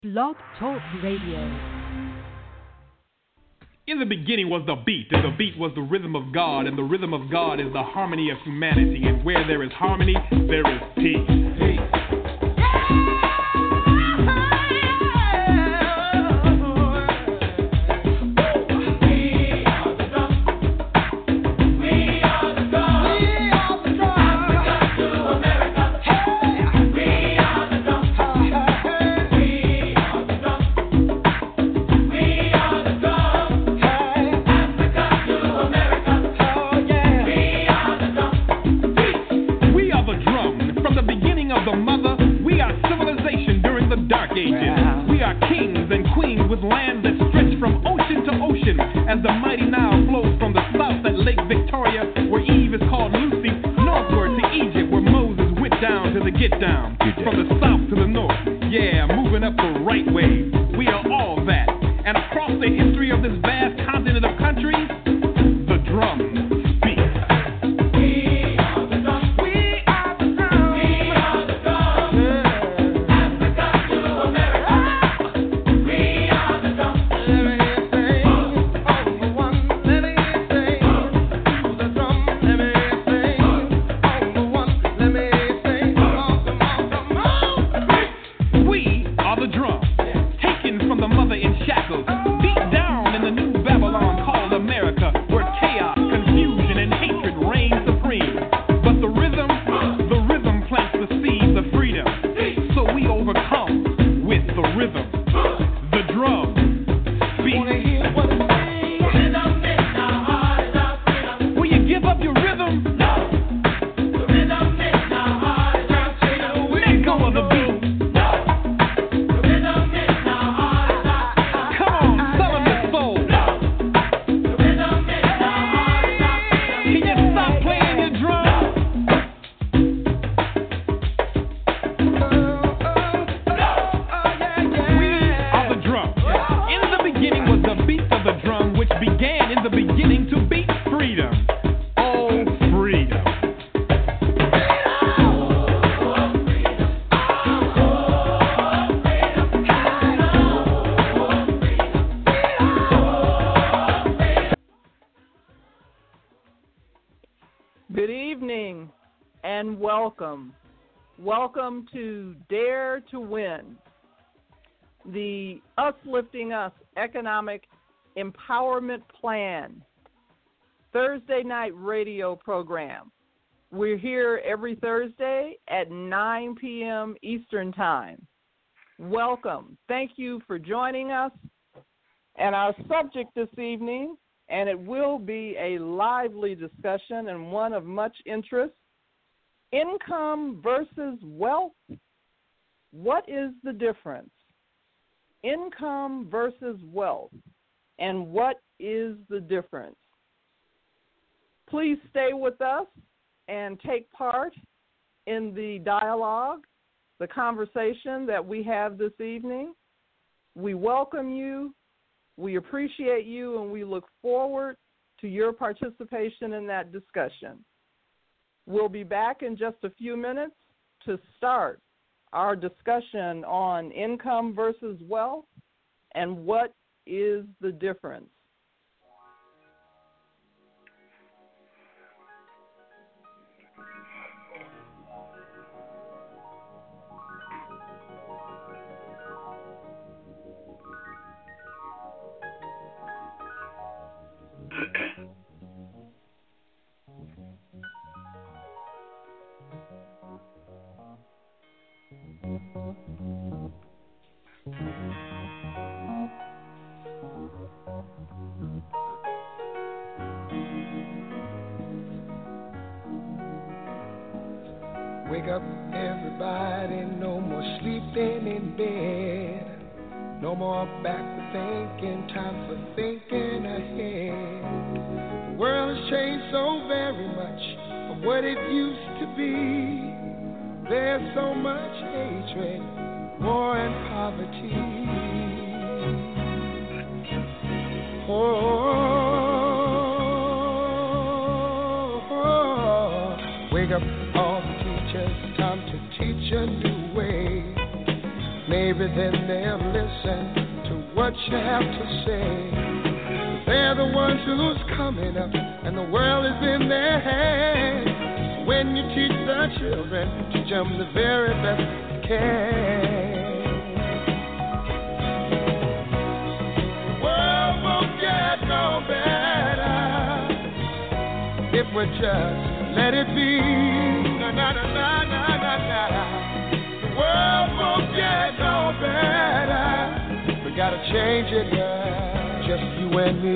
Blog Talk Radio. In the beginning was the beat, and the beat was the rhythm of God, and the rhythm of God is the harmony of humanity, and where there is harmony, there is peace. Peace. We are kings and queens with land that stretch from ocean to ocean, as the mighty Nile flows from the south at Lake Victoria, where Eve is called Lucy, northward to Egypt, where Moses went down to the get down, from the south to the north, yeah, moving up the right way. We are all that, and across the history of this vast continent of countries, the drum. Welcome to Dare to Win, the Us Lifting Us Economic Empowerment Plan Thursday night radio program. We're here every Thursday at 9 p.m. Eastern Time. Welcome. Thank you for joining us. And our subject this evening, and it will be a lively discussion and one of much interest, income versus wealth. What is the difference? Income versus wealth. And what is the difference? Please stay with us and take part in the dialogue, the conversation that we have this evening. We welcome you, we appreciate you, and we look forward to your participation in that discussion. We'll be back in just a few minutes to start our discussion on income versus wealth and what is the difference. Wake up, everybody, no more sleeping in bed. No more backward thinking, time for thinking ahead. The world has changed so very much from what it used to be. There's so much hatred, war and poverty. Wake up all the teachers, time to teach a new way. maybe then they'll listen to what you have to say. They're the ones who's coming up, and the world is in their hands. When you teach the children, teach them the very best you can. The world won't get no better if we just let it be. Na na na na na na na. The world won't get no better. We gotta change it, yeah, just you and me.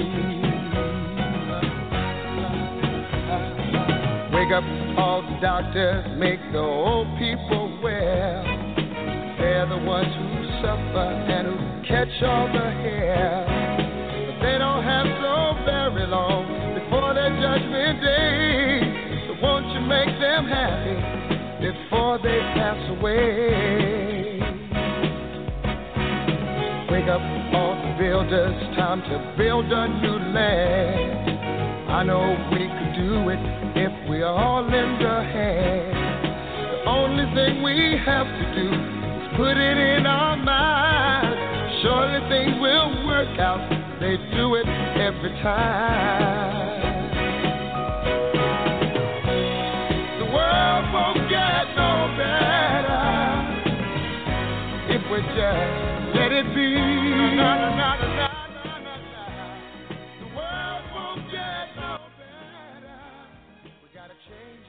Wake up all the doctors, make the old people well. They're the ones who suffer and who catch all the hair. But they don't have so very long before their judgment day. So won't you make them happy before they pass away? Wake up all the builders, time to build a new land. I know we could do it if we all lend a hand. The only thing we have to do is put it in our minds. Surely things will work out, they do it every time. The world won't get no better if we just let it be. Na, na, na, na, na, na, na, na. The world won't get no better. We gotta change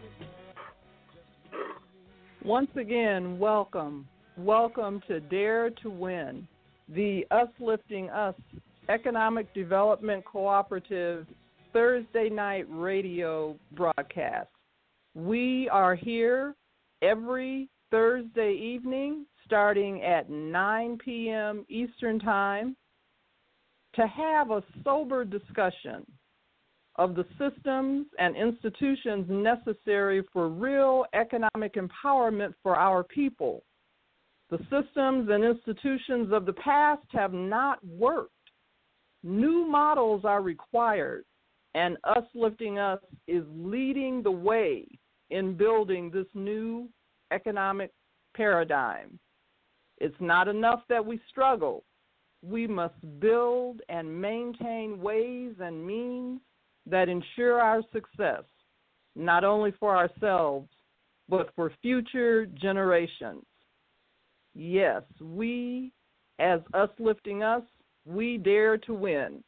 it. Once again, welcome. Welcome to Dare to Win, the Us Lifting Us Economic Development Cooperative Thursday night radio broadcast. We are here every Thursday evening starting at 9 p.m. Eastern Time to have a sober discussion of the systems and institutions necessary for real economic empowerment for our people. The systems and institutions of the past have not worked. New models are required, and Us Lifting Us is leading the way in building this new economic paradigm. It's not enough that we struggle. We must build and maintain ways and means that ensure our success, not only for ourselves, but for future generations. Yes, we, as Us Lifting Us, we dare to win.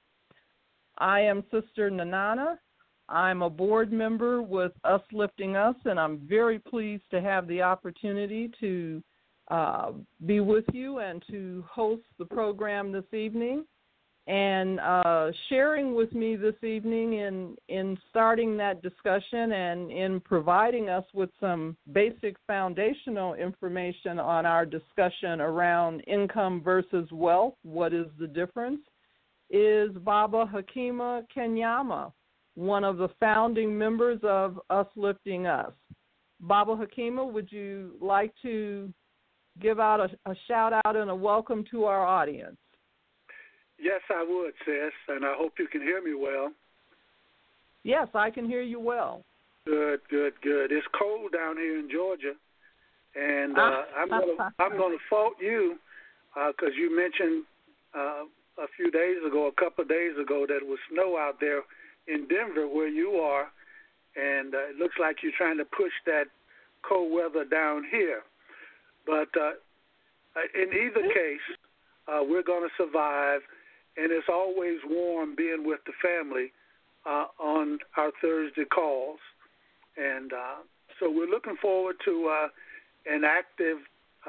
I am Sister Nanana. I'm a board member with Us Lifting Us, and I'm very pleased to have the opportunity to be with you and to host the program this evening. And sharing with me this evening in starting that discussion and in providing us with some basic foundational information on our discussion around income versus wealth, what is the difference, is Baba Hakima Kenyama, one of the founding members of Us Lifting Us. Baba Hakima, would you like to give out a shout-out and a welcome to our audience? Yes, I would, sis, and I hope you can hear me well. Yes, I can hear you well. Good. It's cold down here in Georgia, and I'm gonna fault you because you mentioned a couple of days ago, that it was snow out there in Denver where you are, and it looks like you're trying to push that cold weather down here. But in either case, we're going to survive. And it's always warm being with the family on our Thursday calls. And so we're looking forward to an active,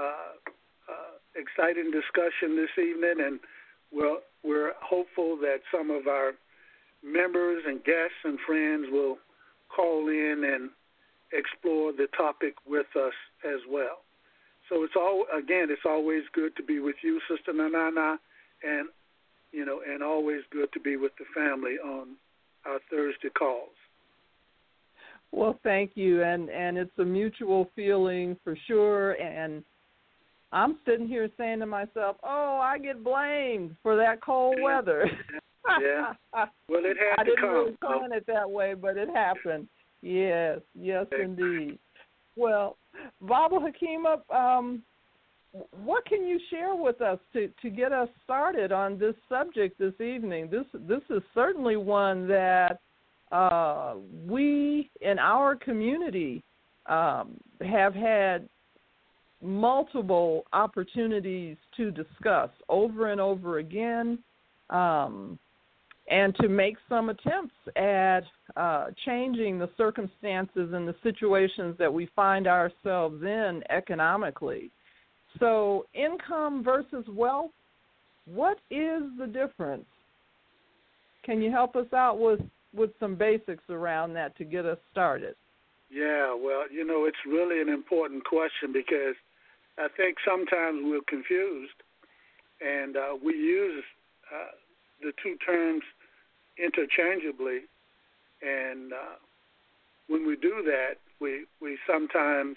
exciting discussion this evening. And we're hopeful that some of our members and guests and friends will call in and explore the topic with us as well. So it's always good to be with you, Sister Nanana, and always good to be with the family on our Thursday calls. Well, thank you, and it's a mutual feeling for sure. And I'm sitting here saying to myself, "Oh, I get blamed for that cold weather." Yeah. Well, it had to come. I didn't really plan it that way, but it happened. Yes, indeed. Well, Baba Hakima, what can you share with us to get us started on this subject this evening? This is certainly one that we in our community have had multiple opportunities to discuss over and over again, and to make some attempts at changing the circumstances and the situations that we find ourselves in economically. So income versus wealth, what is the difference? Can you help us out with some basics around that to get us started? Yeah, well, it's really an important question because I think sometimes we're confused and we use the two terms interchangeably, and when we do that, we sometimes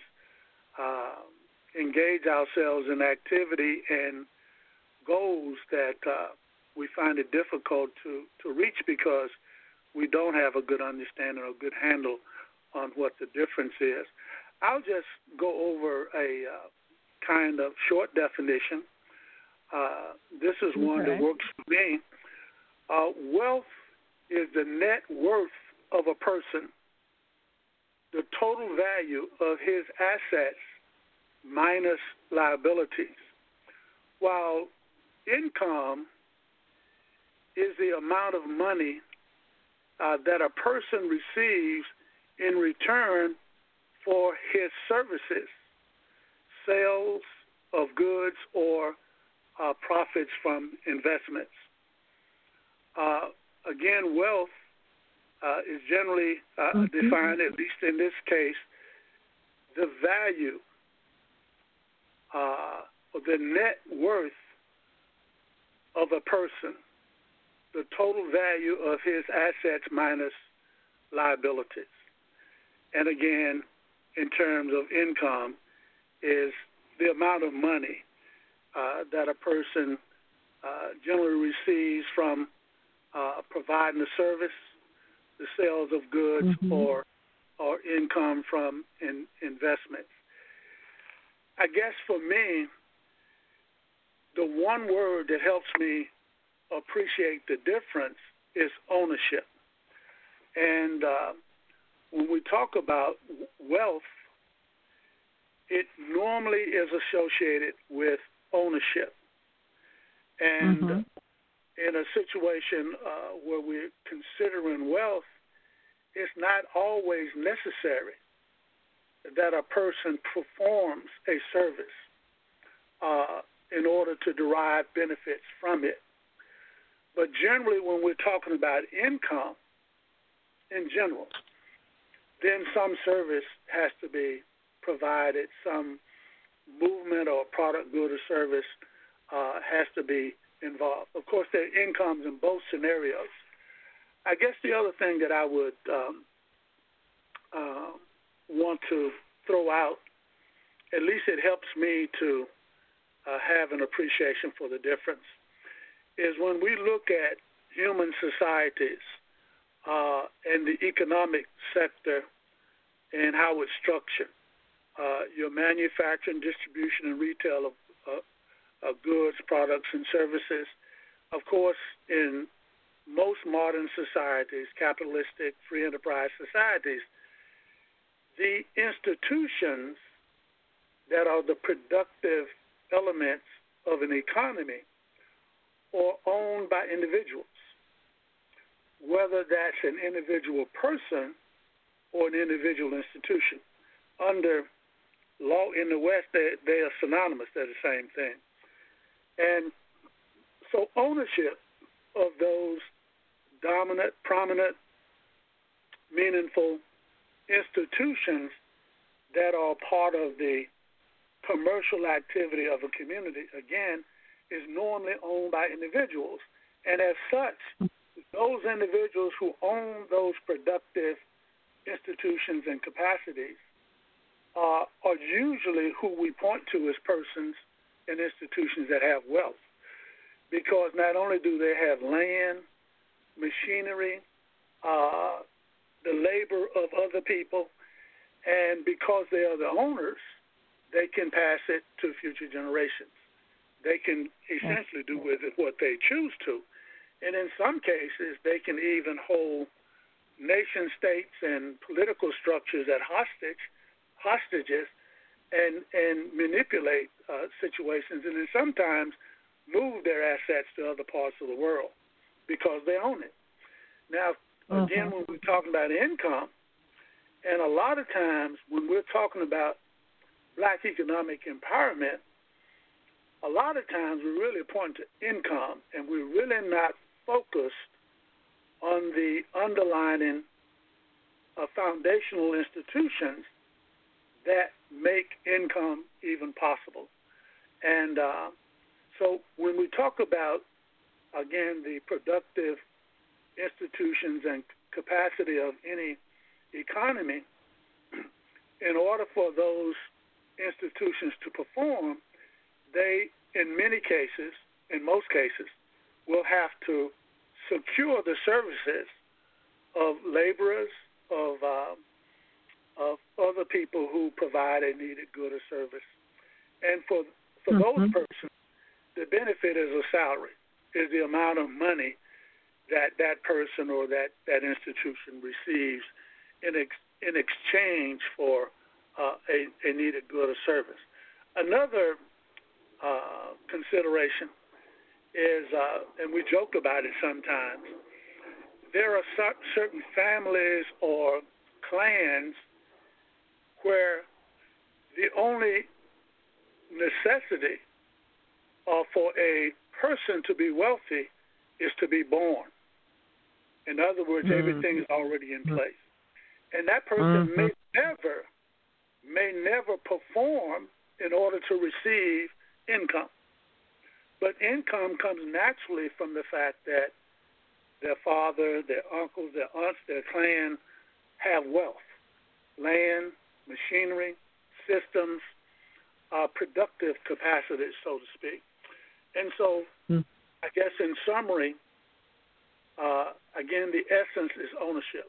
engage ourselves in activity and goals that we find it difficult to reach because we don't have a good understanding or a good handle on what the difference is. I'll just go over a kind of short definition. This is one that works for me. Wealth is the net worth of a person, the total value of his assets minus liabilities, while income is the amount of money that a person receives in return for his services, sales of goods, or profits from investments. Again, wealth is generally defined, at least in this case, the value or the net worth of a person, the total value of his assets minus liabilities. And again, in terms of income, is the amount of money that a person generally receives from providing a service, the sales of goods, or income from investments. I guess for me, the one word that helps me appreciate the difference is ownership. And when we talk about wealth, it normally is associated with ownership. And in a situation where we're considering wealth, it's not always necessary that a person performs a service in order to derive benefits from it. But generally, when we're talking about income in general, then some service has to be provided, some movement or product, good, or service has to be involved. Of course, there are incomes in both scenarios. I guess the other thing that I would want to throw out, at least it helps me to have an appreciation for the difference, is when we look at human societies and the economic sector and how it's structured, your manufacturing, distribution, and retail of goods, products, and services. Of course, in most modern societies, capitalistic, free enterprise societies, the institutions that are the productive elements of an economy are owned by individuals, whether that's an individual person or an individual institution. Under law in the West, they are synonymous. They're the same thing. And so ownership of those dominant, prominent, meaningful institutions that are part of the commercial activity of a community, again, is normally owned by individuals. And as such, those individuals who own those productive institutions and capacities are usually who we point to as persons and institutions that have wealth, because not only do they have land, machinery, the labor of other people, and because they are the owners, they can pass it to future generations. They can essentially do with it what they choose to. And in some cases, they can even hold nation states and political structures at hostages and manipulate situations, and then sometimes move their assets to other parts of the world because they own it. Now, again, when we're talking about income, and a lot of times when we're talking about black economic empowerment, a lot of times we really point to income, and we're really not focused on the underlying foundational institutions that make income even possible. And so when we talk about, again, the productive institutions and capacity of any economy, in order for those institutions to perform, they, in many cases, in most cases, will have to secure the services of laborers, of other people who provide a needed good or service. And for those persons, the benefit is a salary, is the amount of money that that person or that institution receives in exchange for a needed good or service. Another consideration is, and we joke about it sometimes, there are certain families or clans where the only necessity for a person to be wealthy is to be born. In other words, everything is already in place. And that person may never perform in order to receive income. But income comes naturally from the fact that their father, their uncles, their aunts, their clan have wealth, land, machinery, systems, productive capacities, so to speak. And so I guess in summary, again, the essence is ownership.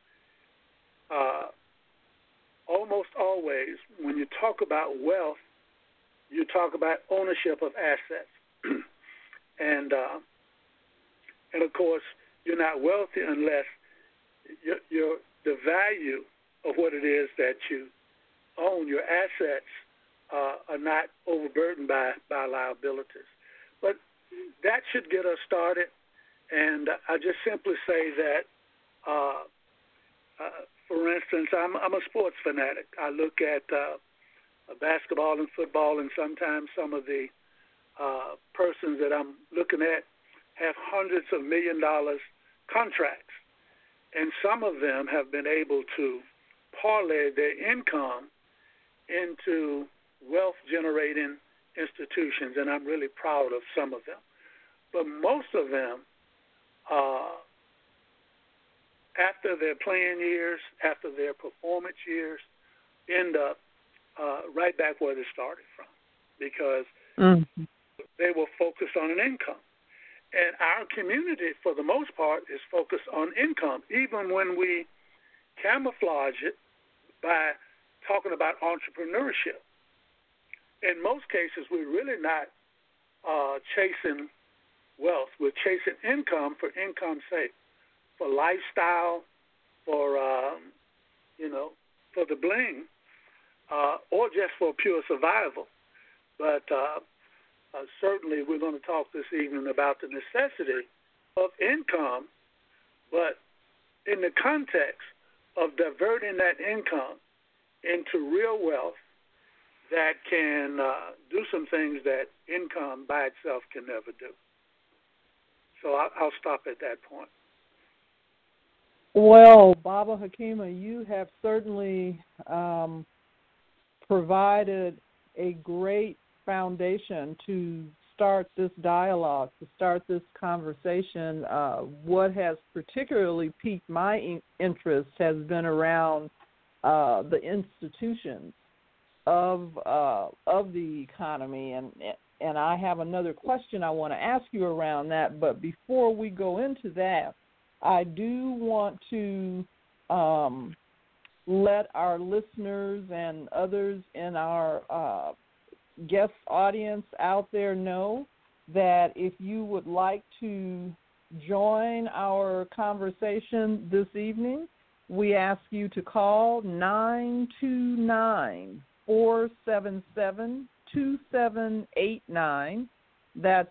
Almost always, when you talk about wealth, you talk about ownership of assets. And of course, you're not wealthy unless the value of what it is that you own, your assets, are not overburdened by liabilities. But that should get us started. And I just simply say that, for instance, I'm a sports fanatic. I look at basketball and football, and sometimes some of the persons that I'm looking at have hundreds of $1 million contracts. And some of them have been able to parlay their income into wealth-generating institutions, and I'm really proud of some of them. But most of them, after their playing years, after their performance years, end up right back where they started from, because they were focused on an income. And our community, for the most part, is focused on income, even when we camouflage it by talking about entrepreneurship. In most cases, we're really not chasing wealth. We're chasing income for income's sake, for lifestyle, for, for the bling, or just for pure survival. But certainly we're going to talk this evening about the necessity of income, but in the context of diverting that income into real wealth that can do some things that income by itself can never do. So I'll stop at that point. Well, Baba Hakima, you have certainly provided a great foundation to start this dialogue, to start this conversation. What has particularly piqued my interest has been around the institutions of the economy, and I have another question I want to ask you around that. But before we go into that, I do want to let our listeners and others in our guest audience out there know that if you would like to join our conversation this evening, we ask you to call 929-477-2789. That's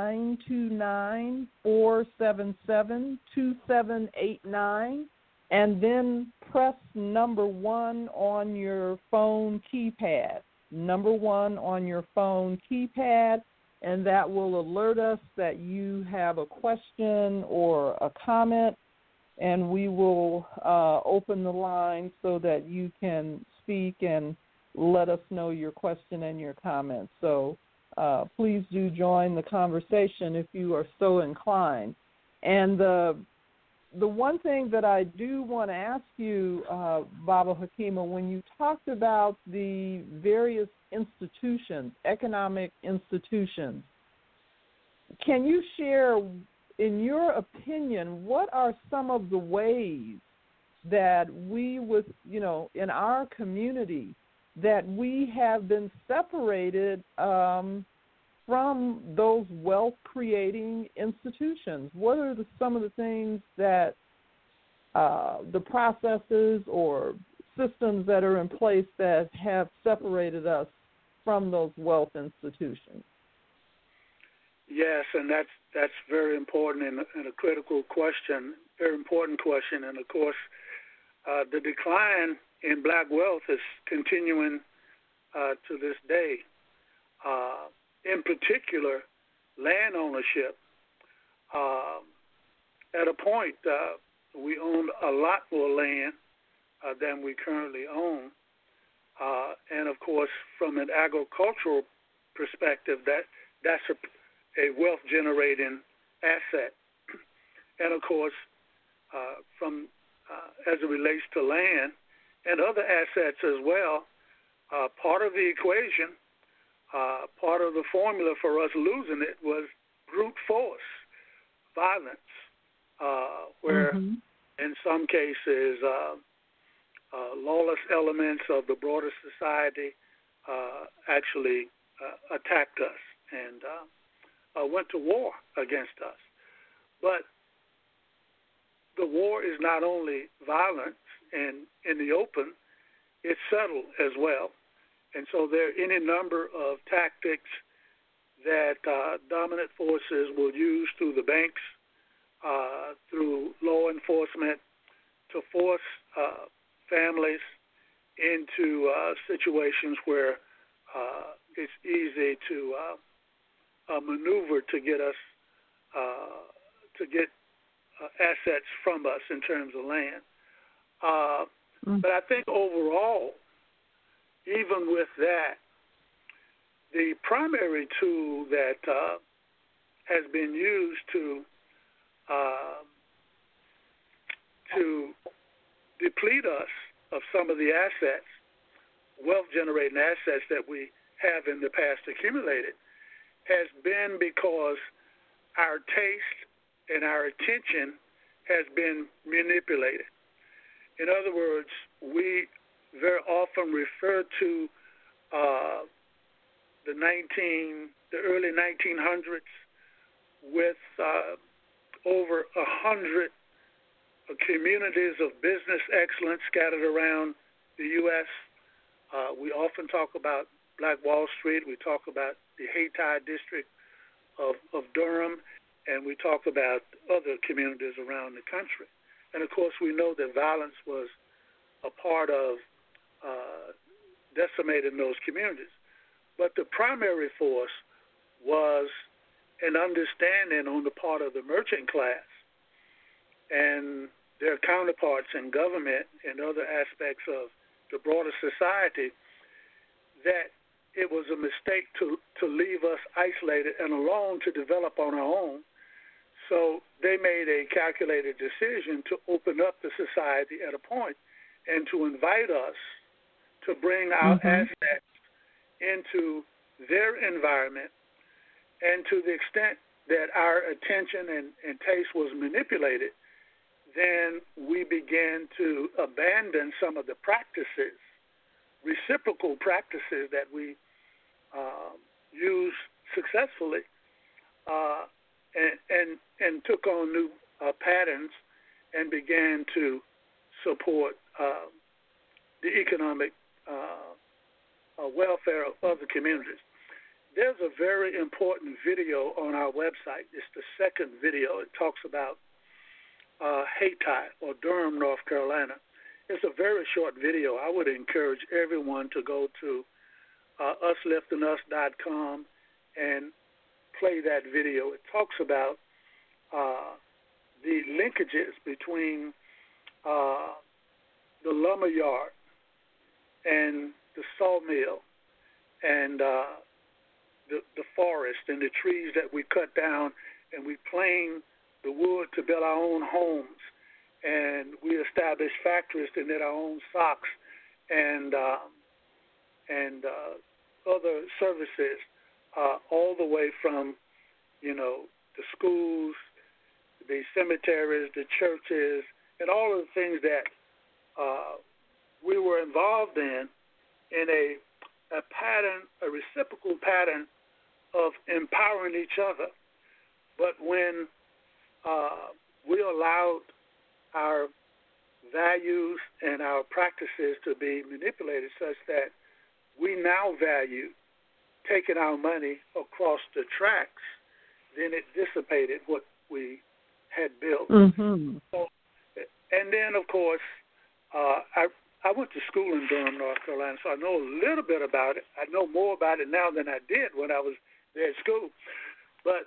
929-477-2789. And then press number 1 on your phone keypad. Number 1 on your phone keypad, and that will alert us that you have a question or a comment, and we will open the line so that you can speak and let us know your question and your comment. So please do join the conversation if you are so inclined. And the one thing that I do want to ask you, Baba Hakima, when you talked about the various institutions, economic institutions, can you share, in your opinion, what are some of the ways that we, in our community, that we have been separated from those wealth-creating institutions? What are some of the things that the processes or systems that are in place that have separated us from those wealth institutions? Yes, and that's very important and a critical question, very important question. And, of course, the decline in black wealth is continuing to this day. In particular, land ownership. At a point, we owned a lot more land than we currently own. And, of course, from an agricultural perspective, that's a wealth-generating asset. And, of course, as it relates to land and other assets as well, part of the equation, part of the formula for us losing it was brute force, violence, where in some cases lawless elements of the broader society actually attacked us and went to war against us. But the war is not only violence and in the open, it's subtle as well. And so there are any number of tactics that dominant forces will use through the banks, through law enforcement, to force families into situations where it's easy to maneuver to get us to get assets from us in terms of land. But I think overall, even with that, the primary tool that has been used to deplete us of some of the assets, wealth-generating assets that we have in the past accumulated, has been because our taste and our attention has been manipulated. In other words, we very often refer to the early 1900s with over 100 communities of business excellence scattered around the U.S. We often talk about Black Wall Street. We talk about the Hayti district of Durham, and we talk about other communities around the country. And, of course, we know that violence was a part of decimating those communities. But the primary force was an understanding on the part of the merchant class and their counterparts in government and other aspects of the broader society that it was a mistake to leave us isolated and alone to develop on our own. So they made a calculated decision to open up the society at a point and to invite us to bring our assets into their environment. And to the extent that our attention and taste was manipulated, then we began to abandon some of the practices, reciprocal practices that we used successfully, and took on new patterns and began to support the economic welfare of the communities. There's a very important video on our website. It's the second video. It talks about Hayti, or Durham, North Carolina. It's a very short video. I would encourage everyone to go to usliftingus.com and play that video. It talks about the linkages between the lumber yard and the sawmill and the forest and the trees that we cut down, and we plane the wood to build our own homes, and we establish factories to knit our own socks and other services, all the way from, the schools, the cemeteries, the churches, and all of the things that we were involved in a pattern, a reciprocal pattern of empowering each other. But when we allowed our values and our practices to be manipulated such that we now value taking our money across the tracks, then it dissipated what we had built. Mm-hmm. So, and then, of course, I went to school in Durham, North Carolina, so I know a little bit about it. I know more about it now than I did when I was there at school. But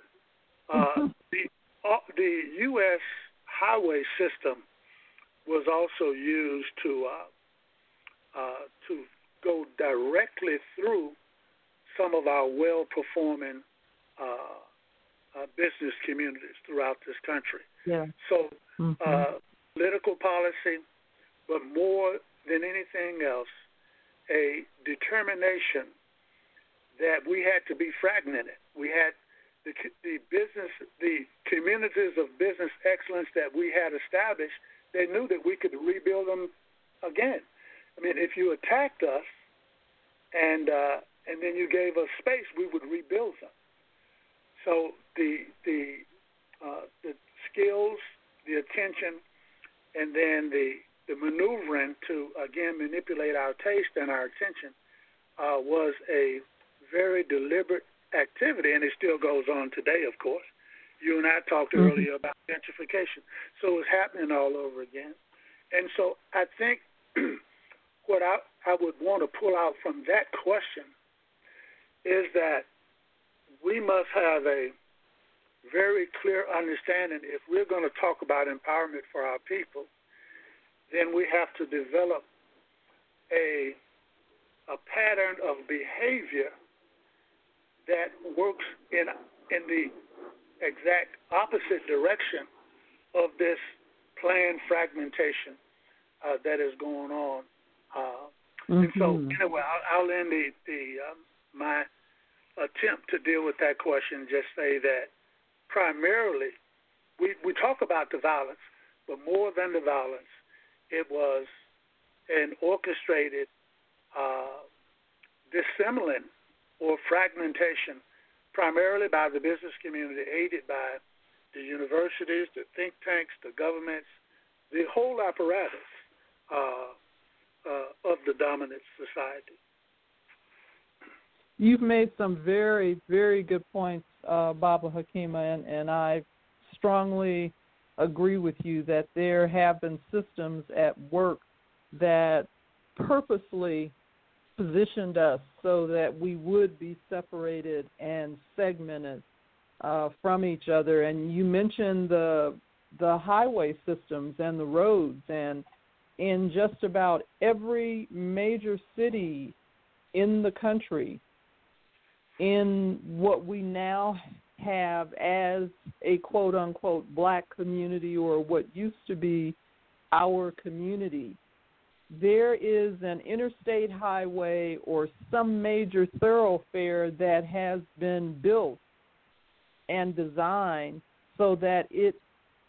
the U.S. highway system was also used to go directly through some of our well-performing business communities throughout this country. Yeah. So political policy, but more than anything else, a determination that we had to be fragmented. We had the communities of business excellence that we had established. They knew that we could rebuild them again. I mean, if you attacked us and then you gave us space, we would rebuild them. So the skills, the attention, and then the maneuvering to, again, manipulate our taste and our attention was a very deliberate activity, and it still goes on today, of course. You and I talked earlier about gentrification. So it's happening all over again. And so I think what I would want to pull out from that question is that we must have a very clear understanding. If we're going to talk about empowerment for our people, then we have to develop a pattern of behavior that works in the exact opposite direction of this planned fragmentation that is going on. And so, anyway, I'll end my attempt to deal with that question. Just say that primarily we talk about the violence, but more than the violence, it was an orchestrated dissembling or fragmentation, primarily by the business community, aided by the universities, the think tanks, the governments, the whole apparatus of the dominant society. You've made some very, very good points, Baba Hakima, and I strongly agree with you that there have been systems at work that purposely positioned us so that we would be separated and segmented from each other. And you mentioned the highway systems and the roads, and in just about every major city in the country, in what we now have as a quote-unquote black community, or what used to be our community, there is an interstate highway or some major thoroughfare that has been built and designed so that it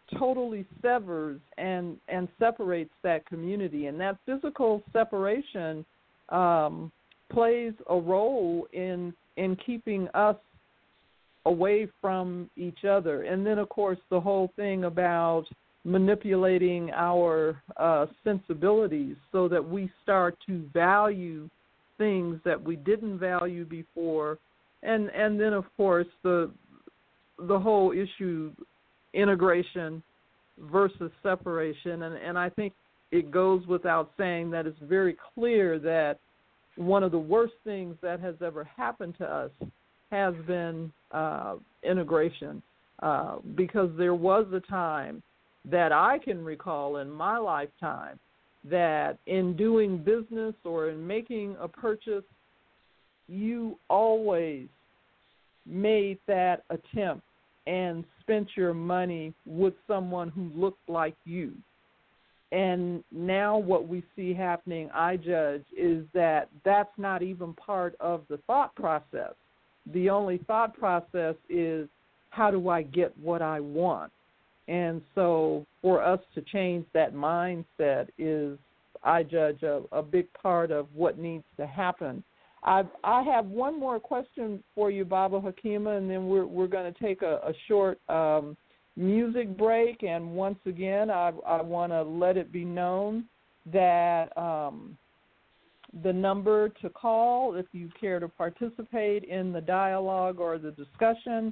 totally severs and separates that community. And that physical separation plays a role in keeping us away from each other. And then, of course, the whole thing about manipulating our sensibilities so that we start to value things that we didn't value before. And then, of course, the whole issue, integration versus separation. And I think it goes without saying that it's very clear that one of the worst things that has ever happened to us has been integration, because there was a time that I can recall in my lifetime that in doing business or in making a purchase, you always made that attempt and spent your money with someone who looked like you. And now what we see happening, I judge, is that that's not even part of the thought process. The only thought process is, how do I get what I want? And so for us to change that mindset is, I judge, a big part of what needs to happen. I have one more question for you, Baba Hakima, and then we're going to take a short music break. And once again, I want to let it be known that the number to call, if you care to participate in the dialogue or the discussion,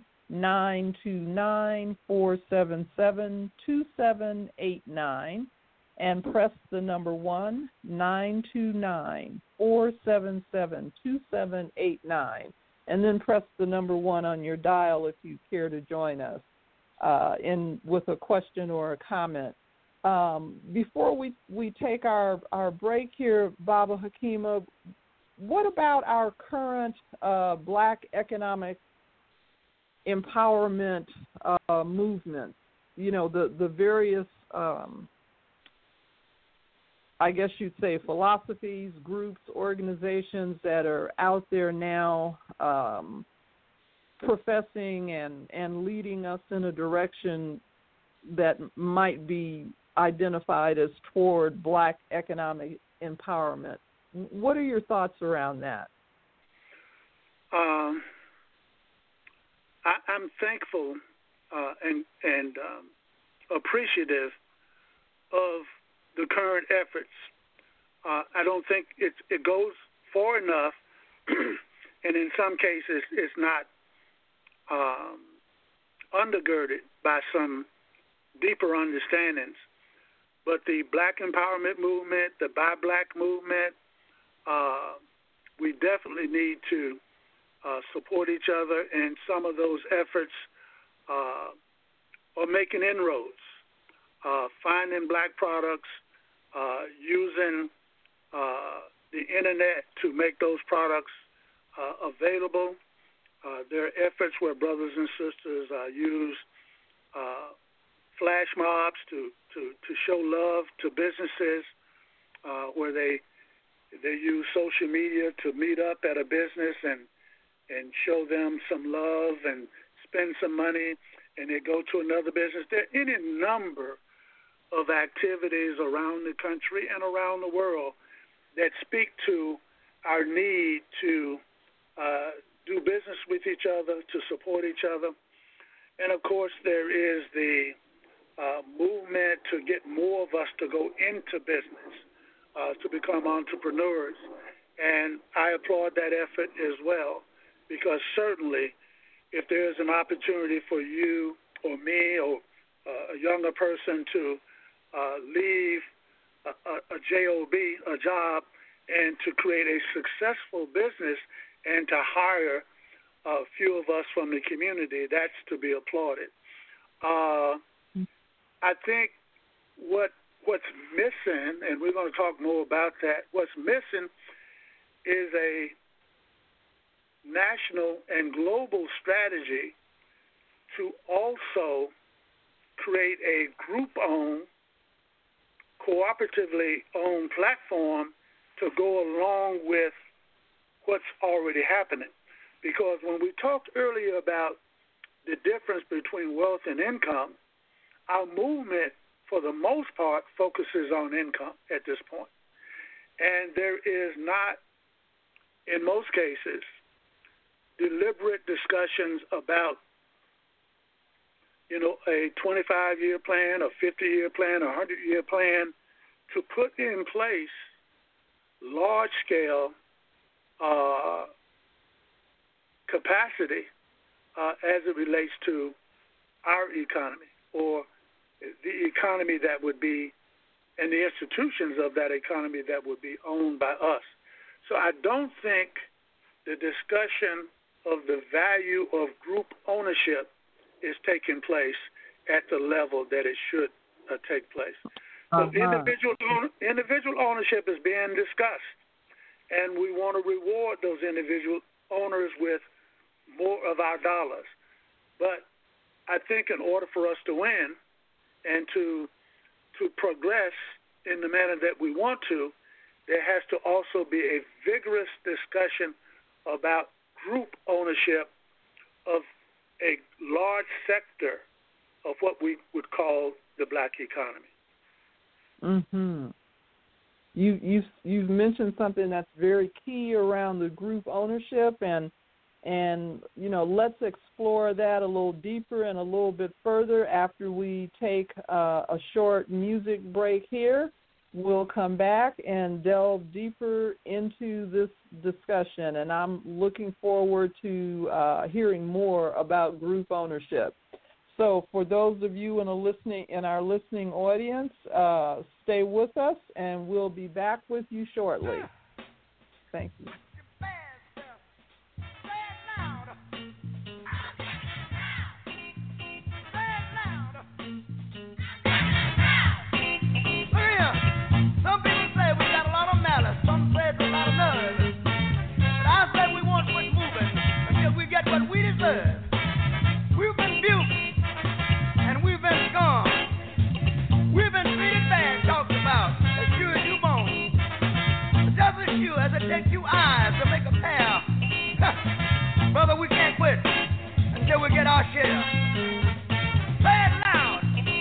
929-477-2789, and press the number 1, 929-477-2789, and then press the number 1 on your dial if you care to join us with a question or a comment. Before we take our break here, Baba Hakima, what about our current Black economic empowerment movements? You know, the various, I guess you'd say, philosophies, groups, organizations that are out there now professing and leading us in a direction that might be identified as toward Black economic empowerment. What are your thoughts around that? I'm thankful and appreciative of the current efforts. I don't think it goes far enough, and in some cases it's not undergirded by some deeper understandings. But the Black empowerment movement, the Buy Black movement, we definitely need to support each other, and some of those efforts are making inroads, finding Black products, using the internet to make those products available. There are efforts where brothers and sisters use flash mobs to show love to businesses, where they use social media to meet up at a business and show them some love and spend some money, and they go to another business. There are any number of activities around the country and around the world that speak to our need to do business with each other, to support each other. And, of course, there is the movement to get more of us to go into business, to become entrepreneurs. And I applaud that effort as well, because certainly if there's an opportunity for you or me or a younger person to leave a job, and to create a successful business and to hire a few of us from the community, that's to be applauded. I think what's missing, and we're going to talk more about that, what's missing is a national and global strategy to also create a group-owned, cooperatively owned platform to go along with what's already happening. Because when we talked earlier about the difference between wealth and income, our movement, for the most part, focuses on income at this point. And there is not, in most cases, deliberate discussions about, a 25-year plan, a 50-year plan, a 100-year plan to put in place large-scale capacity as it relates to our economy, or the economy that would be, and the institutions of that economy that would be owned by us. So I don't think the discussion of the value of group ownership is taking place at the level that it should take place. So individual ownership is being discussed, and we want to reward those individual owners with more of our dollars. But I think in order for us to win and to progress in the manner that we want to, there has to also be a vigorous discussion about group ownership of a large sector of what we would call the black economy. Mhm. You've mentioned something that's very key around the group ownership, and let's explore that a little deeper and a little bit further after we take a short music break here. We'll come back and delve deeper into this discussion, and I'm looking forward to hearing more about group ownership. So for those of you in our listening audience, stay with us, and we'll be back with you shortly. Thank you. Some people say we got a lot of malice, some say it's a lot of nerve. But I say we won't quit moving until we get what we deserve. We've been abused and we've been scorned. We've been treated bad, talked about, as sure as you born. But just as sure as it takes 2 eyes to make a pair. Brother, we can't quit until we get our share. Say it loud.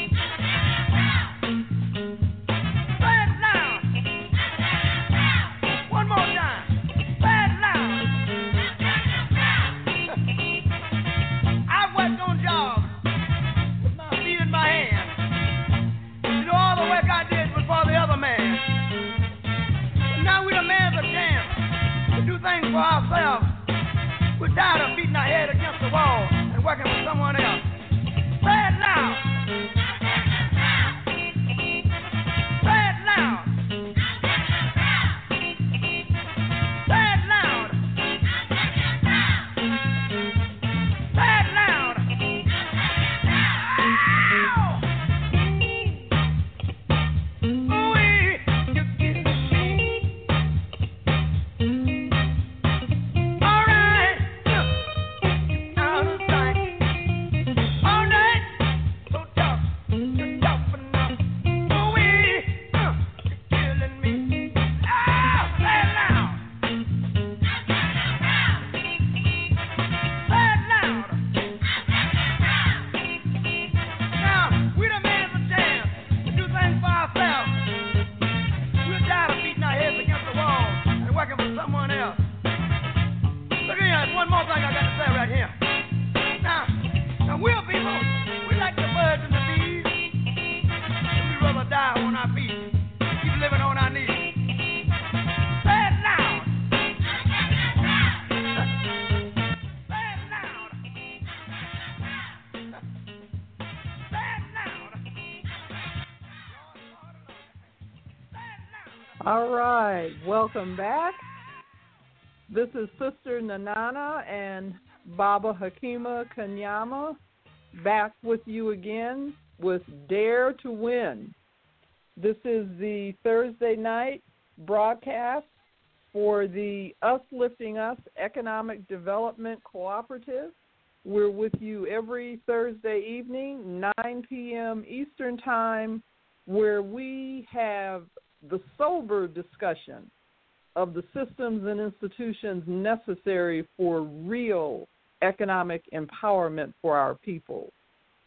Things for ourselves. We're tired of beating our head against the wall and working for someone else. Say it loud. Say it loud. Say it loud. Say it loud. All right, welcome back. This is Sister Nanana and Baba Hakima Kanyama back with you again with Dare to Win. This is the Thursday night broadcast for the Us Lifting Us Economic Development Cooperative. We're with you every Thursday evening, 9 p.m. Eastern Time, where we have the sober discussion of the systems and institutions necessary for real economic empowerment for our people.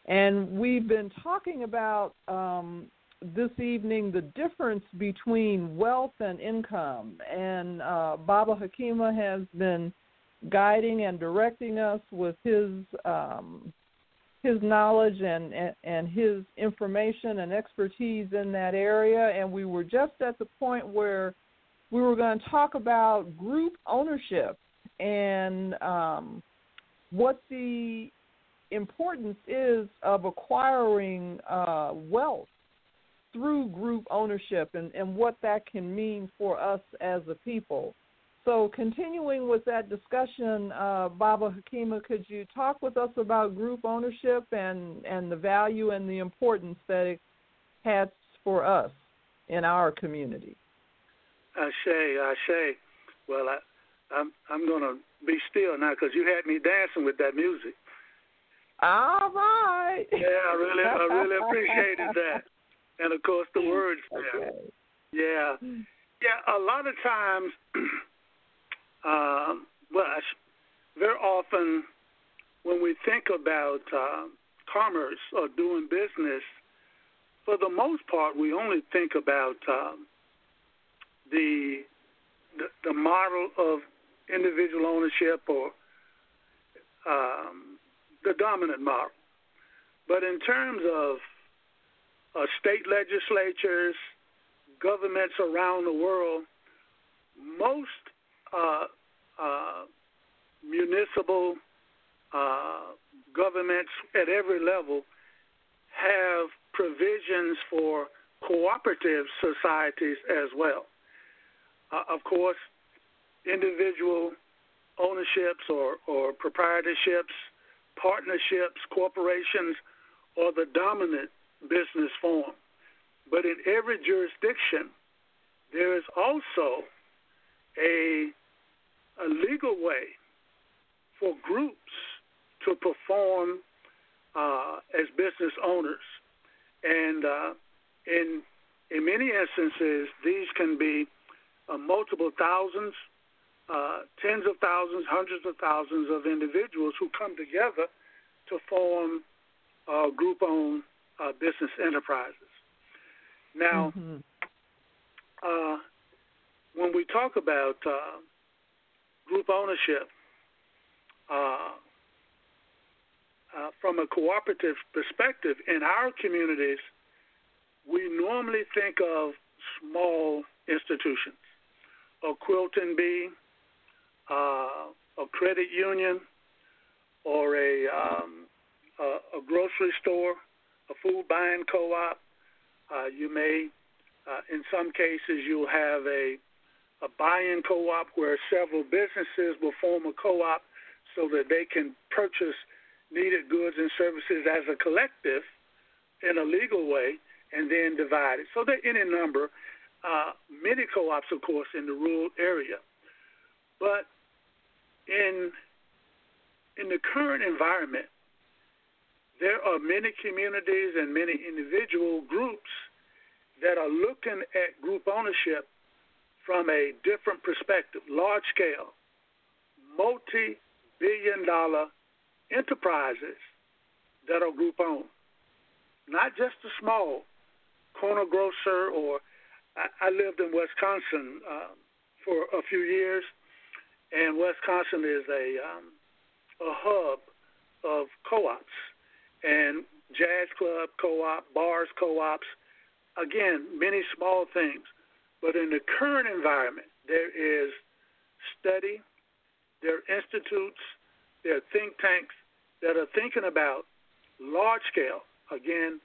And we've been talking about this evening the difference between wealth and income. And Baba Hakima has been guiding and directing us with his knowledge and his information and expertise in that area. And we were just at the point where we were going to talk about group ownership and what the importance is of acquiring wealth through group ownership and what that can mean for us as a people. So continuing with that discussion, Baba Hakima, could you talk with us about group ownership and the value and the importance that it has for us in our community? Ashe. Well, I'm going to be still now because you had me dancing with that music. All right. Yeah, I really appreciated that. And, of course, the words there. Okay. Yeah, a lot of times, very often when we think about commerce or doing business, for the most part, we only think about the model of individual ownership or the dominant model. But in terms of state legislatures, governments around the world, most municipal governments at every level have provisions for cooperative societies as well. Of course, individual ownerships or proprietorships, partnerships, corporations are the dominant business form. But in every jurisdiction, there is also a legal way for groups to perform as business owners. And in many instances, these can be multiple thousands, tens of thousands, hundreds of thousands of individuals who come together to form group-owned business enterprises. Now, when we talk about group ownership from a cooperative perspective, in our communities, we normally think of small institutions, a Quilton Bee, a credit union, or a grocery store, a food buying co-op. You may, in some cases, you'll have a buy-in co-op where several businesses will form a co-op so that they can purchase needed goods and services as a collective in a legal way and then divide it. So there are any number, many co-ops, of course, in the rural area. But in the current environment, there are many communities and many individual groups that are looking at group ownership from a different perspective, large scale, multi-billion-dollar enterprises that are group owned, not just a small corner grocer. Or I lived in Wisconsin for a few years, and Wisconsin is a hub of co-ops and jazz club co-op, bars co-ops, again, many small things. But in the current environment, there is study, there are institutes, there are think tanks that are thinking about large scale, again,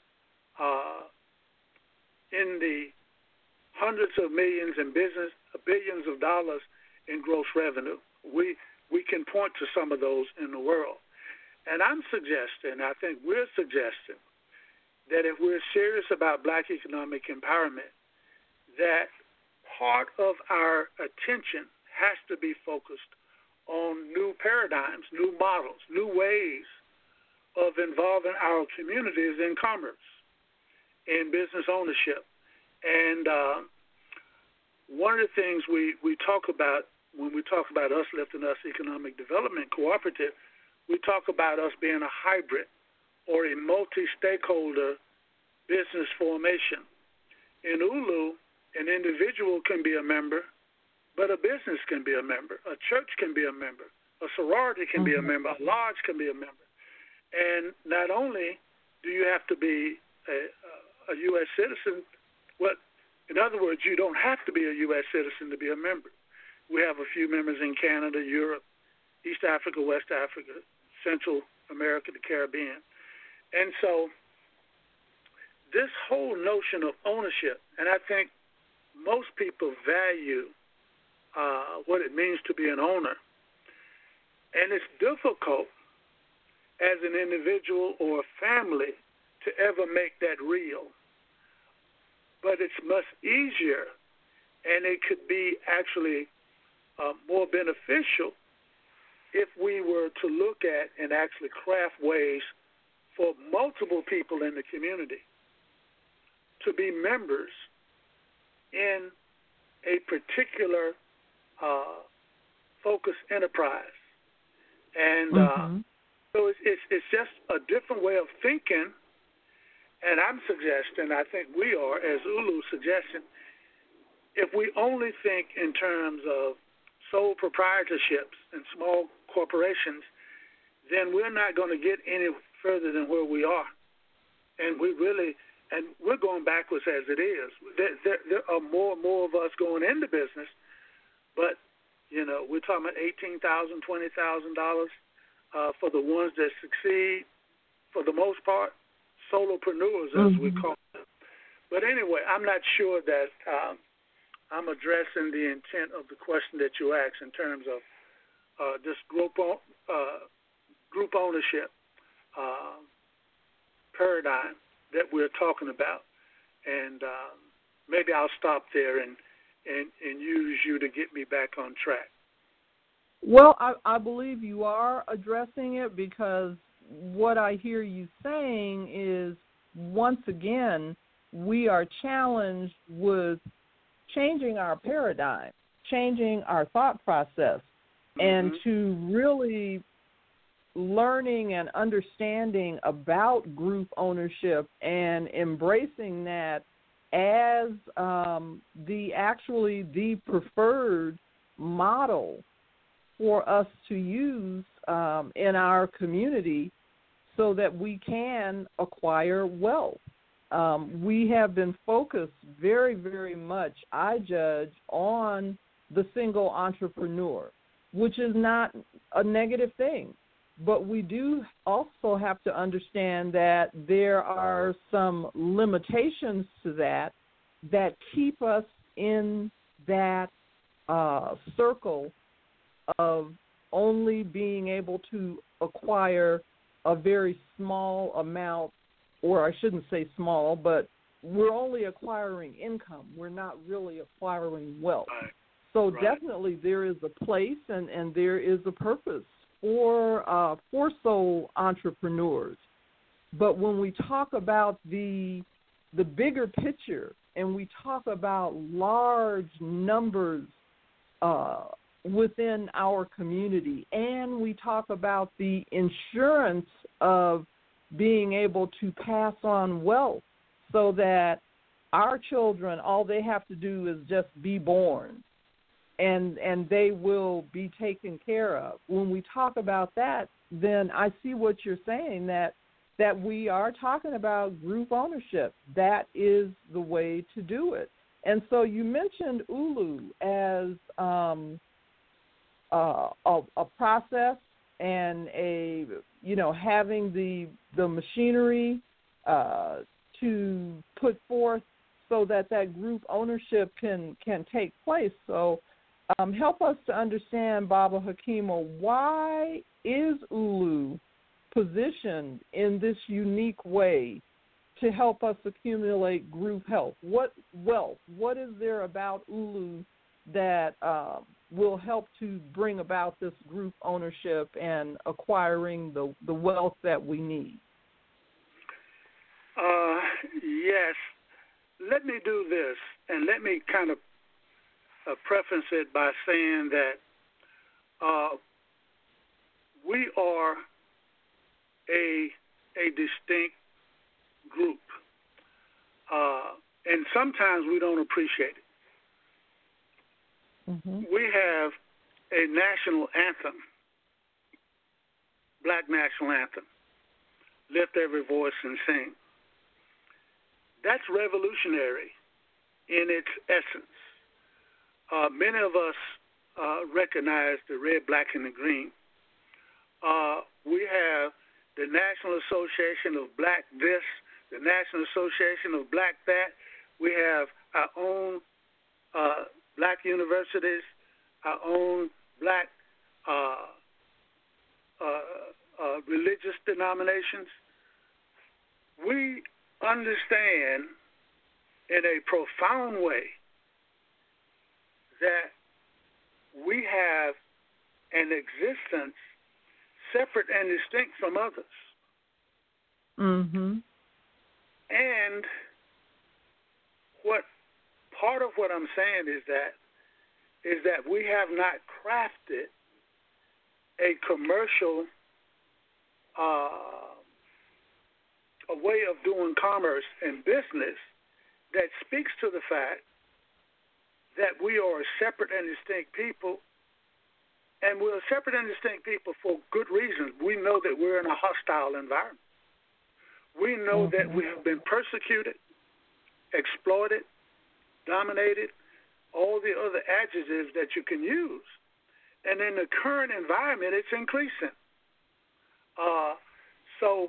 in the hundreds of millions and billions of dollars in gross revenue. We can point to some of those in the world. And I'm suggesting, I think we're suggesting, that if we're serious about black economic empowerment, that part of our attention has to be focused on new paradigms, new models, new ways of involving our communities in commerce, in business ownership. And one of the things we talk about when we talk about us lifting us economic development cooperative, we talk about us being a hybrid or a multi multi-stakeholder business formation. In ULU, an individual can be a member, but a business can be a member. A church can be a member. A sorority can be a member. A lodge can be a member. And not only do you have to be a U.S. citizen, in other words, you don't have to be a U.S. citizen to be a member. We have a few members in Canada, Europe, East Africa, West Africa, Central America, the Caribbean. And so this whole notion of ownership, and I think most people value what it means to be an owner. And it's difficult as an individual or a family to ever make that real. But it's much easier, and it could be actually more beneficial if we were to look at and actually craft ways for multiple people in the community to be members in a particular focused enterprise. And so it's just a different way of thinking. And I'm suggesting, I think we are, as ULU suggesting, if we only think in terms of sole proprietorships and small corporations, then we're not going to get any further than where we are. And we're going backwards as it is. There are more and more of us going into business, but, we're talking about $18,000, $20,000 for the ones that succeed, for the most part, solopreneurs, as we call them. But anyway, I'm not sure that I'm addressing the intent of the question that you asked in terms of this group ownership paradigm that we're talking about. And maybe I'll stop there and use you to get me back on track. Well, I believe you are addressing it, because what I hear you saying is, once again, we are challenged with changing our paradigm, changing our thought process, and to really learning and understanding about group ownership and embracing that as the preferred model for us to use in our community so that we can acquire wealth. We have been focused very, very much, I judge, on the single entrepreneur, which is not a negative thing. But we do also have to understand that there are some limitations to that keep us in that circle of only being able to acquire a very small amount, or I shouldn't say small, but we're only acquiring income. We're not really acquiring wealth. So definitely there is a place and there is a purpose for sole entrepreneurs. But when we talk about the bigger picture and we talk about large numbers within our community, and we talk about the insurance of being able to pass on wealth so that our children, all they have to do is just be born and they will be taken care of. When we talk about that, then I see what you're saying, that we are talking about group ownership. That is the way to do it. And so you mentioned ULU as a process and having the machinery to put forth so that group ownership can take place. So help us to understand, Baba Hakima, why is ULU positioned in this unique way to help us accumulate group wealth? What is there about ULU that will help to bring about this group ownership and acquiring the wealth that we need? Yes. Let me do this, and let me kind of preface it by saying that we are a distinct group, and sometimes we don't appreciate it. Mm-hmm. We have a national anthem, Black national anthem, Lift Every Voice and Sing. That's revolutionary in its essence. Many of us recognize the red, black, and the green. We have the National Association of Black this, the National Association of Black that. We have our own black universities, our own black religious denominations. We understand in a profound way that we have an existence separate and distinct from others. Mm-hmm. And part of what I'm saying is that we have not crafted a commercial a way of doing commerce and business that speaks to the fact that we are a separate and distinct people, and we're a separate and distinct people for good reasons. We know that we're in a hostile environment. We know that we have been persecuted, exploited, dominated, all the other adjectives that you can use. And in the current environment, it's increasing. So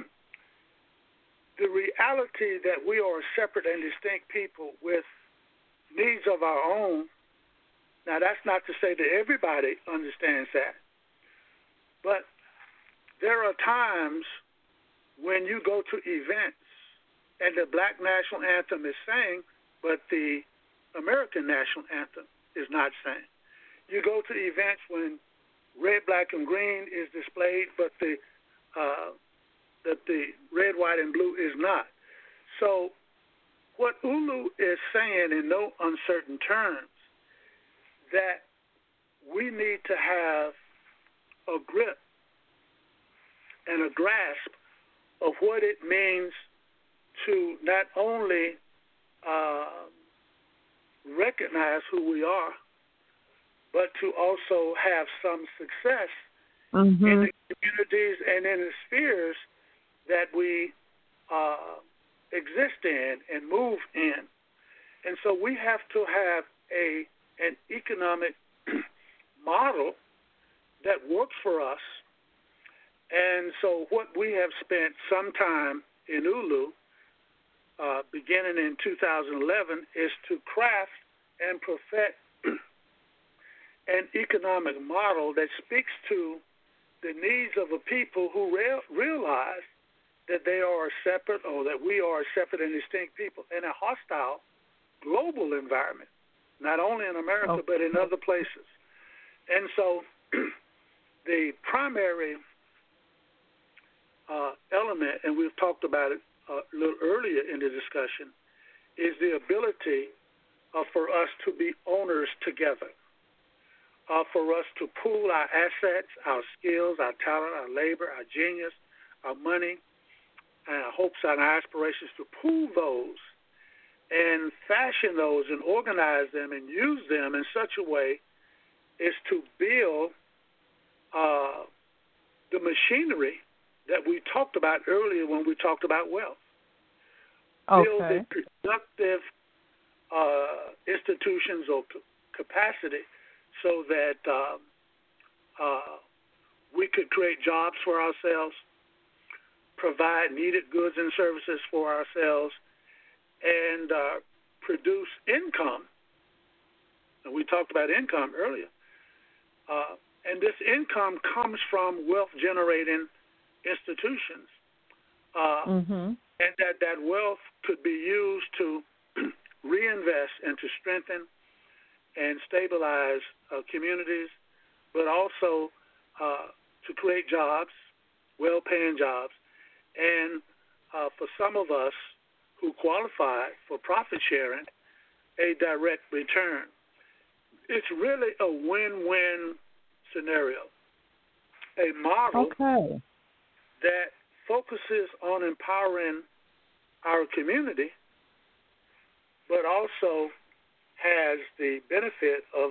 the reality that we are a separate and distinct people with needs of our own, now that's not to say that everybody understands that, but there are times when you go to events and the Black National Anthem is sang, but the American National Anthem is not sang. You go to events when red, black, and green is displayed, but the red, white, and blue is not. So what ULU is saying in no uncertain terms, that we need to have a grip and a grasp of what it means to not only recognize who we are, but to also have some success in the communities and in the spheres that we exist in and move in. And so we have to have an economic model that works for us. And so what we have spent some time in ULU, beginning in 2011, is to craft and perfect an economic model that speaks to the needs of a people who realize that they are separate, or that we are a separate and distinct people in a hostile global environment, not only in America, but in other places. And so the primary element, and we've talked about it a little earlier in the discussion, is the ability for us to be owners together, for us to pool our assets, our skills, our talent, our labor, our genius, our money, and our hopes and our aspirations, to pool those and fashion those and organize them and use them in such a way as to build the machinery that we talked about earlier when we talked about wealth. Build the productive institutions or capacity so that we could create jobs for ourselves, provide needed goods and services for ourselves, and produce income. And we talked about income earlier. And this income comes from wealth-generating institutions. And that wealth could be used to reinvest and to strengthen and stabilize communities, but also to create jobs, well-paying jobs, and for some of us who qualify for profit sharing, a direct return. It's really a win-win scenario, a model that focuses on empowering our community, but also has the benefit of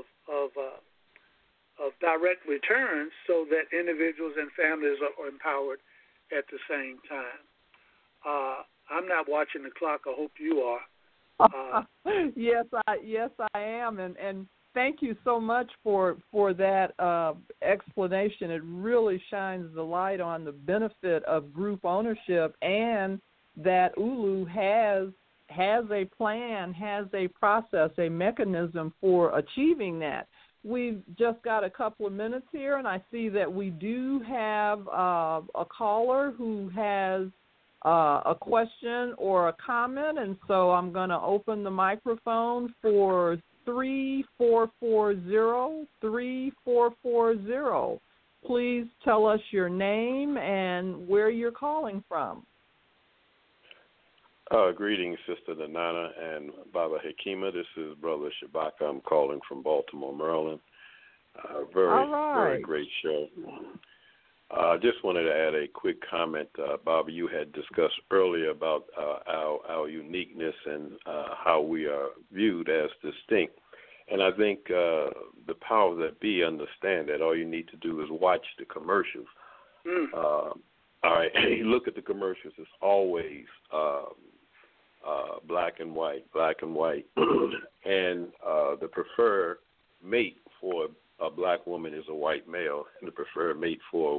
direct returns, so that individuals and families are empowered at the same time. I'm not watching the clock. I hope you are. Yes, I am, and thank you so much for that explanation. It really shines the light on the benefit of group ownership, and that ULU has a plan, has a process, a mechanism for achieving that. We've just got a couple of minutes here, and I see that we do have a caller who has a question or a comment, and so I'm going to open the microphone for 3440. Please tell us your name and where you're calling from. Greetings, Sister Nana and Baba Hakima. This is Brother Shabaka. I'm calling from Baltimore, Maryland. Very great show. I just wanted to add a quick comment. Baba, you had discussed earlier about our uniqueness and how we are viewed as distinct. And I think the powers that be understand that all you need to do is watch the commercials. All right, you look at the commercials, it's always black and white, and the preferred mate for a black woman is a white male, and the preferred mate for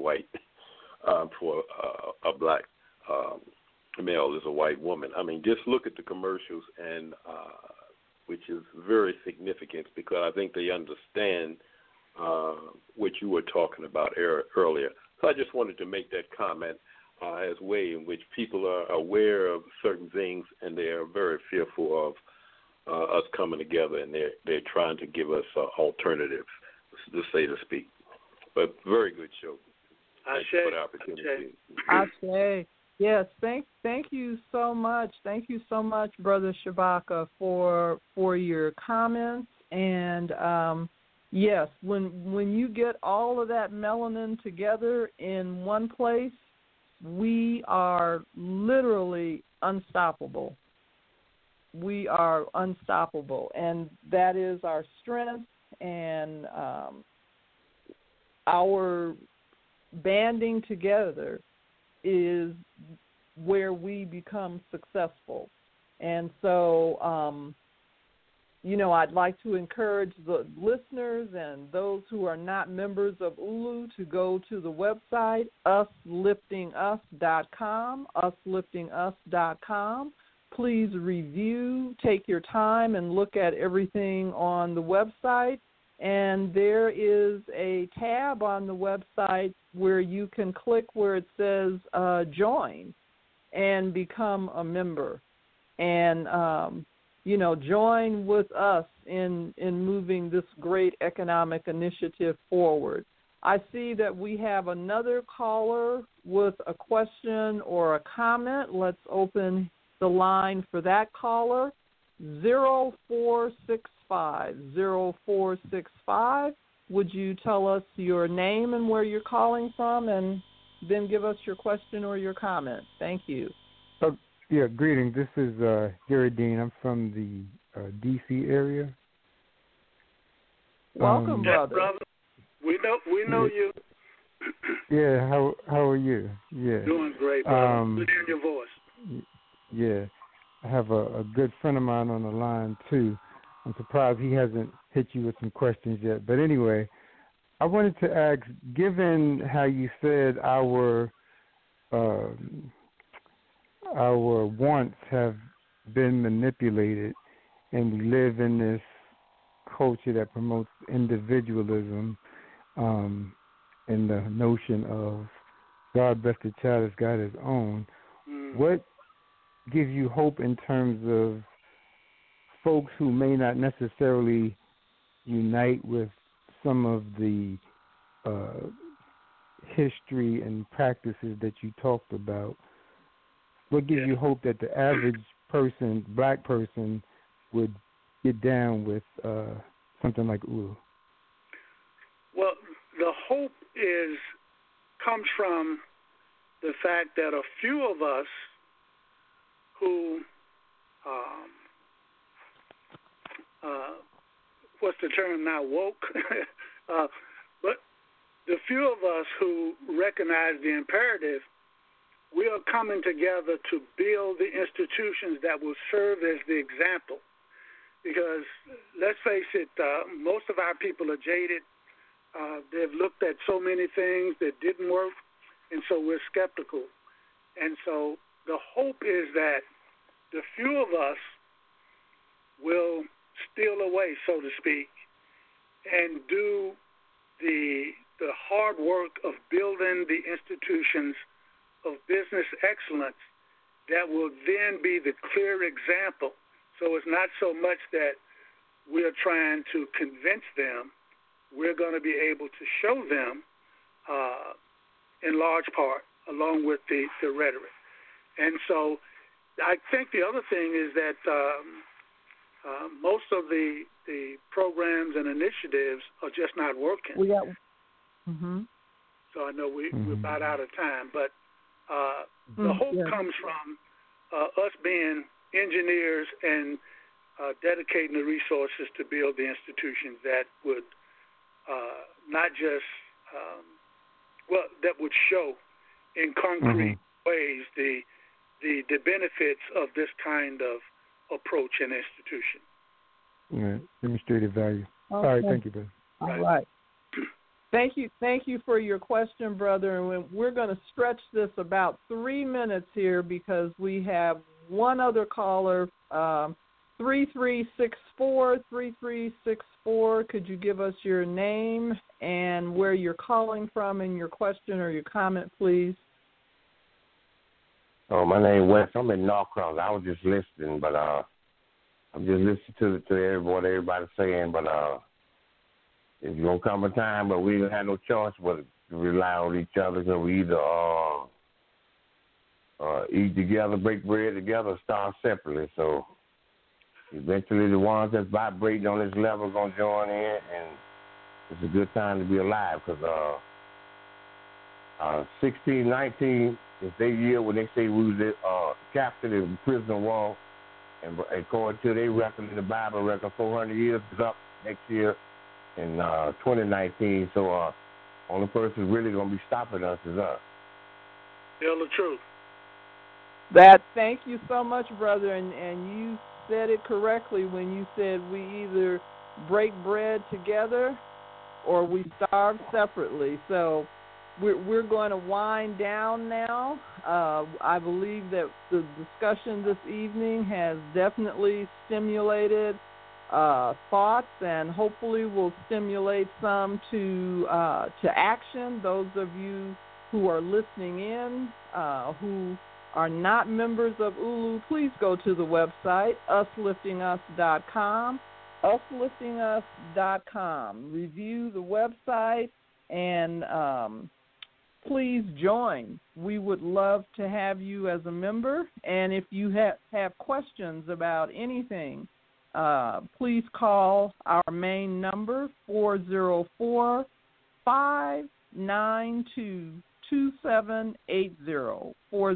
a black male is a white woman. I mean, just look at the commercials, and which is very significant, because I think they understand what you were talking about earlier. So I just wanted to make that comment as a way in which people are aware of certain things, and they are very fearful of us coming together, and they're trying to give us alternatives, to say to speak. But very good show. Thank you for the opportunity. Ashe. Yes, thank you so much. Thank you so much, Brother Shabaka, for your comments. And yes, when you get all of that melanin together in one place, we are literally unstoppable. We are unstoppable, and that is our strength, and our banding together is where we become successful. And so, I'd like to encourage the listeners and those who are not members of ULU to go to the website, usliftingus.com. Please review, take your time, and look at everything on the website. And there is a tab on the website where you can click where it says join and become a member. And, join with us in moving this great economic initiative forward. I see that we have another caller with a question or a comment. Let's open the line for that caller, 0465. Would you tell us your name and where you're calling from, and then give us your question or your comment? Thank you. Yeah, greetings. This is Gary Dean. I'm from the D.C. area. Welcome, brother. Yes, brother. We know you. Yeah, how are you? Yeah. Doing great, brother. Good hearing your voice. Yeah. I have a good friend of mine on the line, too. I'm surprised he hasn't hit you with some questions yet. But anyway, I wanted to ask, given how you said our wants have been manipulated, and we live in this culture that promotes individualism, and the notion of God bless the child as God his own, what gives you hope in terms of folks who may not necessarily unite with some of the history and practices that you talked about? What gives you hope that the average person, black person, would get down with something like ULU? Well, the hope comes from the fact that a few of us who, what's the term now, woke, but the few of us who recognize the imperative, we are coming together to build the institutions that will serve as the example. Because let's face it, most of our people are jaded. They've looked at so many things that didn't work, and so we're skeptical. And so the hope is that the few of us will steal away, so to speak, and do the hard work of building the institutions of business excellence that will then be the clear example. So it's not so much that we're trying to convince them. We're going to be able to show them in large part, along with the rhetoric. And so I think the other thing is that most of the programs and initiatives are just not working. So I know we're about out of time, but the hope comes from us being engineers and dedicating the resources to build the institutions that would not just, that would show in concrete ways the benefits of this kind of approach and institution. Yeah, demonstrated value. Okay. All right, thank you, brother. All right. Thank you for your question, brother. And we're going to stretch this about 3 minutes here because we have one other caller, 3364. Could you give us your name and where you're calling from and your question or your comment, please? Oh, my name is Wes. I'm in Norcross. I was just listening, but I'm just listening to what everybody's saying, but it's going to come a time, but we don't have no choice but to rely on each other, because we either eat together, break bread together, or starve separately. So eventually the ones that's vibrating on this level are going to join in, and it's a good time to be alive, because 1619 is their year when they say we was captured in prison of war, and according to their record in the Bible record, 400 years is up next year in 2019. So only person really going to be stopping us is us. Tell the truth. Thank you so much, brother, and you said it correctly when you said we either break bread together or we starve separately. So we're going to wind down now. I believe that the discussion this evening has definitely stimulated thoughts, and hopefully will stimulate some to action. Those of you who are listening in, who are not members of ULU, please go to the website, usliftingus.com, usliftingus.com. Review the website and please join. We would love to have you as a member. And if you have questions about anything, please call our main number, 404-592-2780,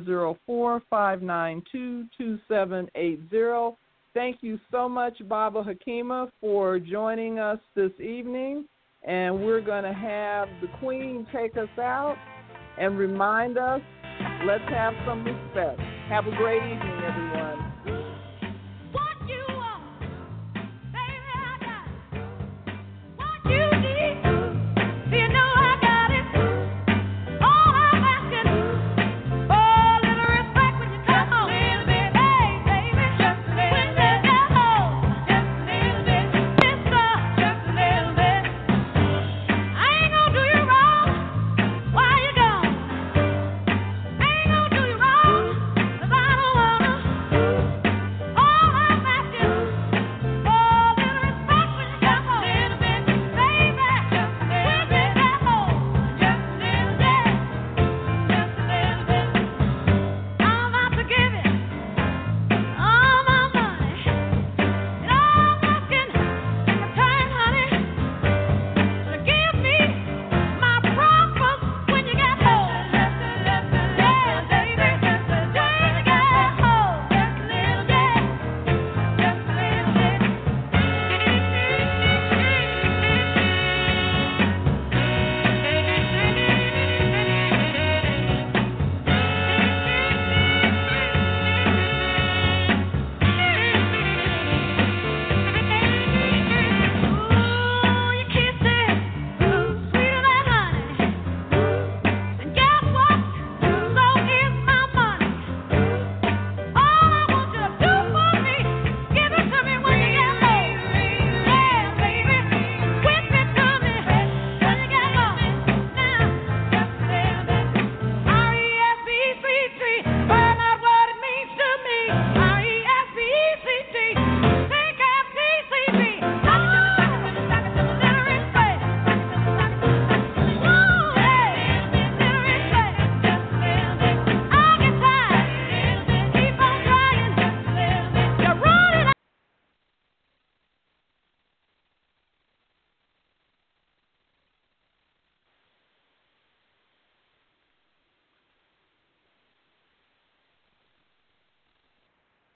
404-592-2780. Thank you so much, Baba Hakima, for joining us this evening. And we're going to have the Queen take us out and remind us, let's have some respect. Have a great evening, everyone.